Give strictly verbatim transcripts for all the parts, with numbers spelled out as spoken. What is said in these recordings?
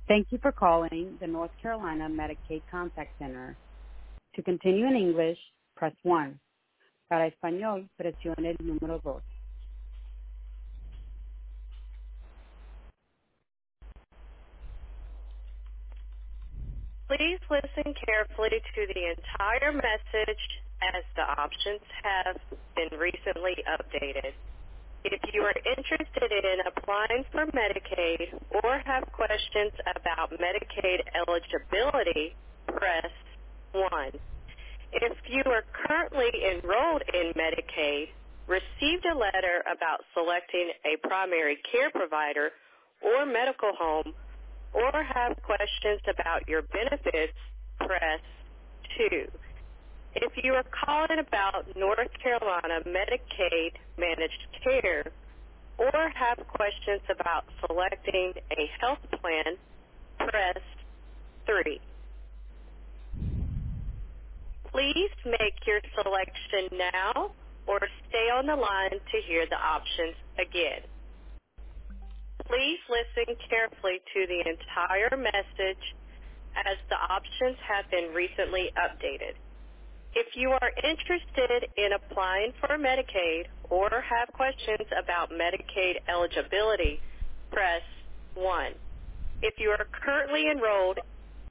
Thank you for calling the North Carolina Medicaid Contact Center. To continue in English, press one. Para español, presione el número dos. Please listen carefully to the entire message as the options have been recently updated. If you are interested in applying for Medicaid or have questions about Medicaid eligibility, press one. If you are currently enrolled in Medicaid, received a letter about selecting a primary care provider or medical home, or have questions about your benefits, press two. If you are calling about North Carolina Medicaid managed care or have questions about selecting a health plan, press three. Please make your selection now or stay on the line to hear the options again. Please listen carefully to the entire message as the options have been recently updated. If you are interested in applying for Medicaid or have questions about Medicaid eligibility, press one. If you are currently enrolled,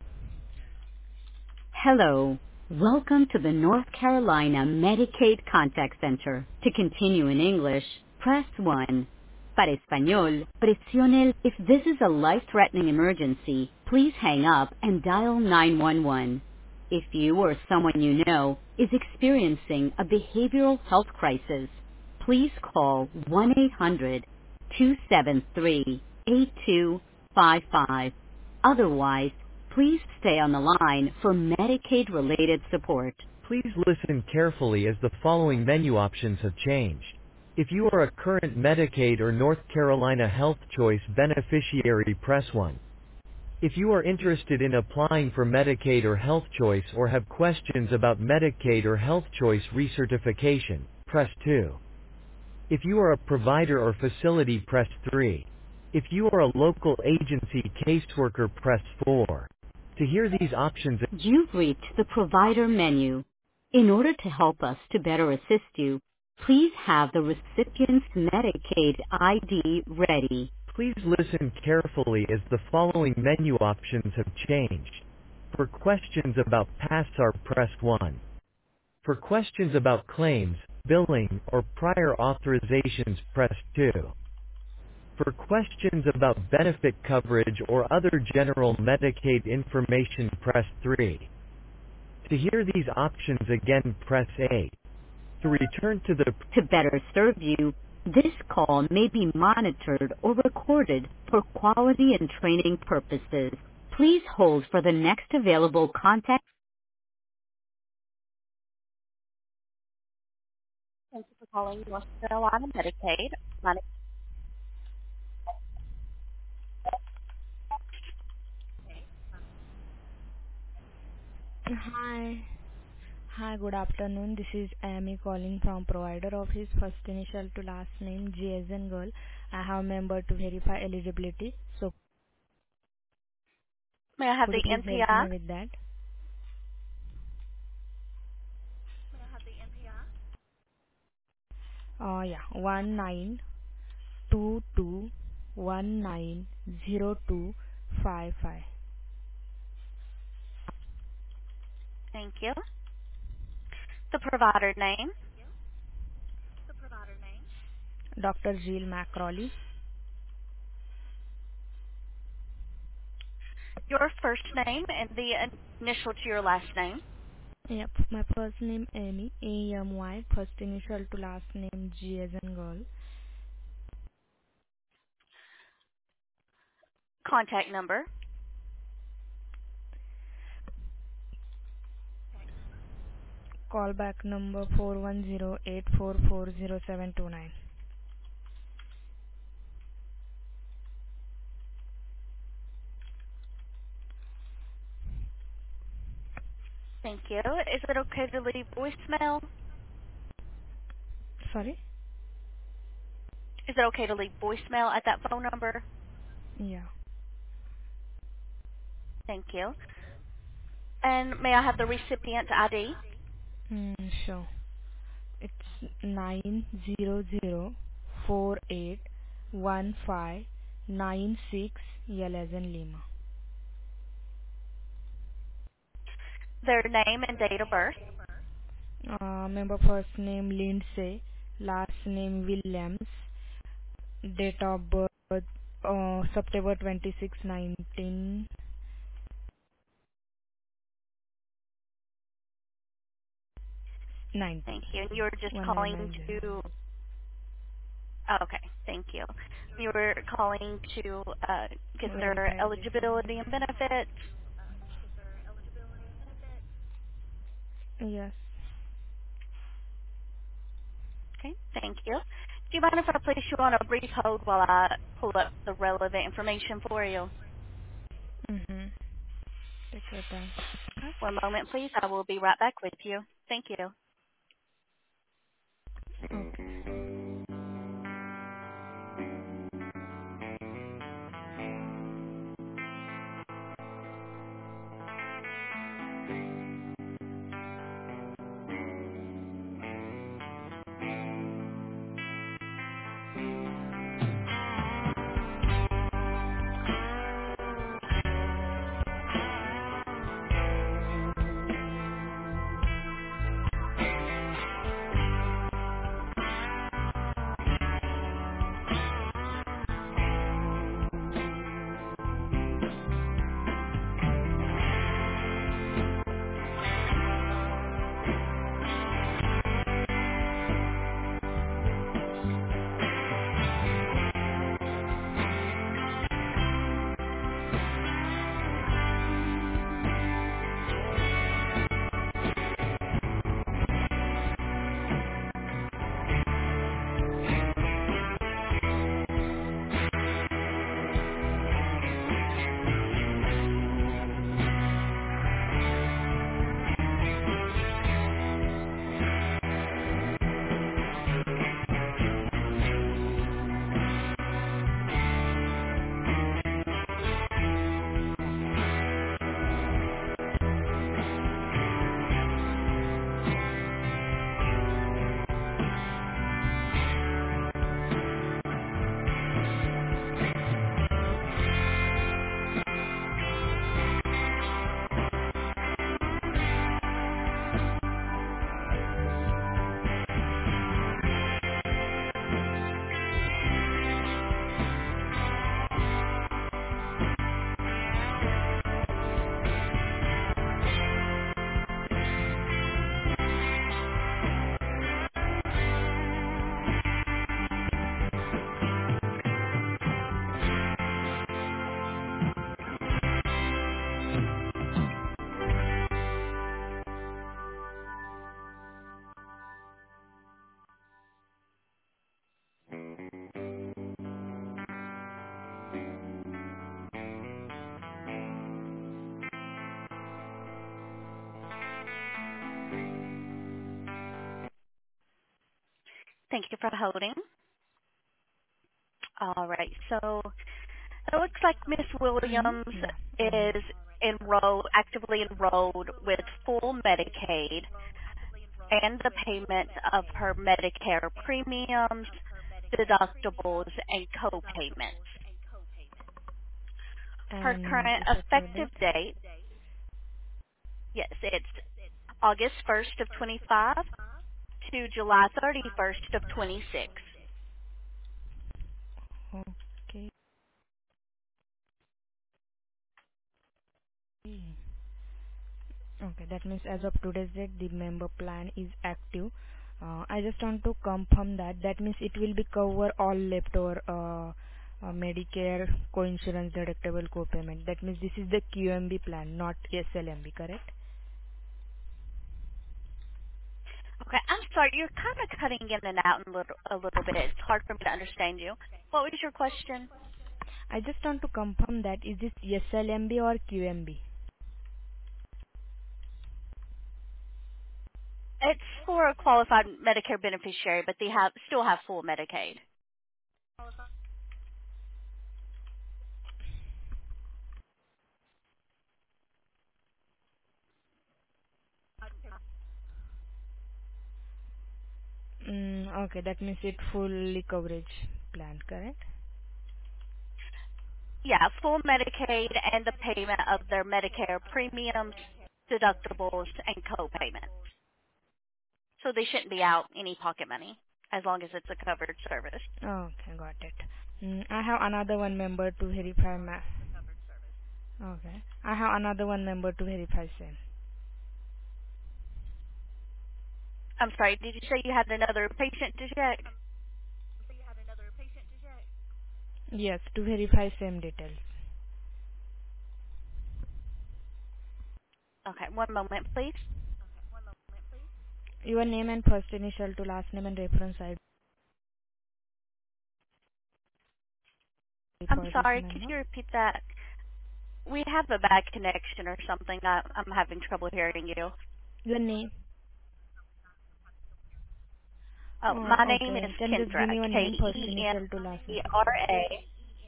Hello. Welcome to the North Carolina Medicaid Contact Center. To continue in English, press one. Para español, presione el... If this is a life-threatening emergency, please hang up and dial nine one one. If you or someone you know is experiencing a behavioral health crisis, please call one eight hundred two seven three eight two five five. Otherwise, please stay on the line for Medicaid-related support. Please listen carefully as the following menu options have changed. If you are a current Medicaid or North Carolina Health Choice beneficiary, press one. If you are interested in applying for Medicaid or Health Choice or have questions about Medicaid or Health Choice recertification, press two. If you are a provider or facility, press three. If you are a local agency caseworker, press four. To hear these options, You've reached the provider menu. In order to help us to better assist you, please have the recipient's Medicaid I D ready. please listen carefully as the following menu options have changed. For questions about PASSAR, press one. For questions about claims, billing, or prior authorizations, press two. For questions about benefit coverage or other general Medicaid information, press three. To hear these options again, press eight. To return to the To better serve you, this call may be monitored or recorded for quality and training purposes. Please hold for the next available contact. Thank you for calling North Carolina Medicaid. My name- Hi. Hi, good afternoon. This is Amy calling from provider office. First initial to last name, G as in girl. I have member to verify eligibility. So May I have could the you please help N P I? me with that? Uh, yeah, one nine two two one nine zero two five five. Thank you. The provider name, Doctor Jill McCrawley. your first name, and the initial to your last name. Yep, my first name Amy, A M Y. First initial to last name, G as in girl. Contact number, Callback number four one zero eight four four zero seven two nine. thank you. Is it okay to leave voicemail? Sorry? Is it okay to leave voicemail at that phone number? Yeah. Thank you. And may I have the recipient's I D? Mm, sure. It's nine zero zero four eight one five nine six L as in Lima. Their name and date of birth. Uh, member first name Lindsay, last name Williams, date of birth uh, September twenty-sixth, nineteen ninety. Thank you. And you're just calling to, one nine nine zero. oh, okay, thank you. You were calling to uh, get their Verify eligibility eligibility. and benefits. Yes. Okay, thank you. Do you mind if I place you on a brief hold while I pull up the relevant information for you? Mm-hmm. Take your time. Okay, one moment, please. I will be right back with you. Thank you. Okay. Thank you for holding. All right, so it looks like Miss Williams Mm-hmm. Yeah. I'm here. is enrolled, actively enrolled with full Medicaid and the payment of her Medicare premiums, deductibles, and co-payments. Her And current effective effective date? date, yes, it's August first of twenty-five to July thirty-first of twenty-six. Okay. Okay, that means as of today's date, the member plan is active. Uh, I just want to confirm that. That means it will be cover all leftover uh, uh, Medicare co-insurance deductible co-payment. That means this is the Q M B plan, not S L M B, correct? Okay, I'm sorry, you're kind of cutting in and out a little, a little bit. It's hard for me to understand you. What was your question? I just want to confirm that is this S L M B or Q M B? It's for a qualified Medicare beneficiary, but they have still have full Medicaid. Okay, that means it fully coverage plan, correct? Yeah, full Medicaid and the payment of their Medicare premiums, deductibles, and co-payments. So they shouldn't be out any pocket money as long as it's a covered service. Okay, got it. Mm, I have another one member to verify my. Okay, I have another one member to verify same. I'm sorry, did you say you had another patient to check? Yes, to verify same details. Okay, one moment, please. Your name and first initial to last name and reference I D I'm for this sorry, could member. you repeat that? We have a bad connection or something. I, I'm having trouble hearing you. Your name. Oh, Oh, my name is okay. Can you just Kendra, give me your name, first initial to last name? K E N D R A,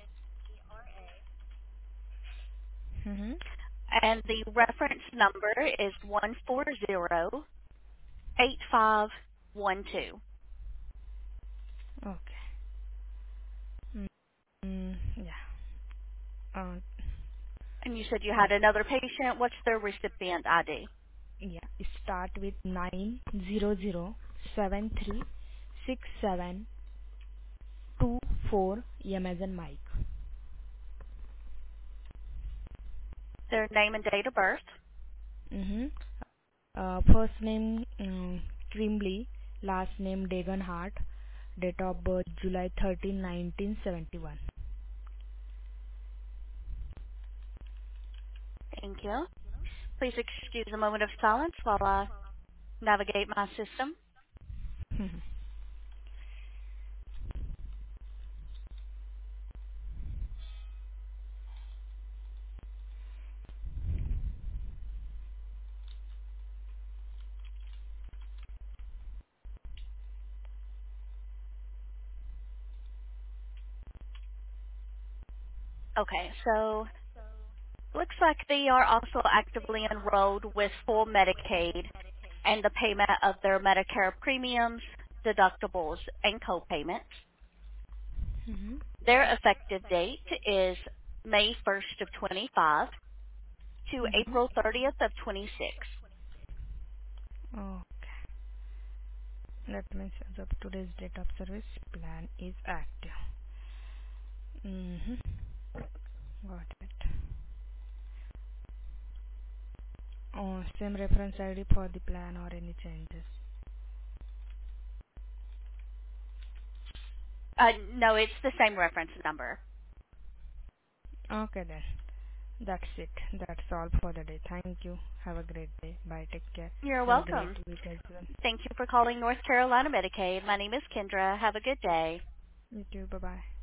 Mm-hmm. and the reference number is one four zero eight five one two. Okay. Mm, mm, yeah. Uh, And you said you had okay. another patient. What's their recipient I D? Yeah. Start with nine zero zero seven three six seven two four. M as in Mike. Their name and date of birth. Mm-hmm. Uh, first name um, Trimley, last name Dagenhart, date of birth July thirteenth, nineteen seventy-one. Thank you. Please excuse a moment of silence while I navigate my system. Okay, so looks like they are also actively enrolled with full Medicaid and the payment of their Medicare premiums, deductibles, and co-payments. Mm-hmm. Their effective date is May first of twenty-five to Mm-hmm. April thirtieth of twenty-six. Oh, that means as of today's date of service, plan is active. Mm-hmm. Got it. Oh, same reference I D for the plan or any changes. Uh, no, it's the same reference number. Okay then. That's it. That's all for the day. Thank you. Have a great day. Bye. Take care. You're Have a great welcome. week as well. Thank you for calling North Carolina Medicaid. My name is Kendra. Have a good day. You too. Bye bye.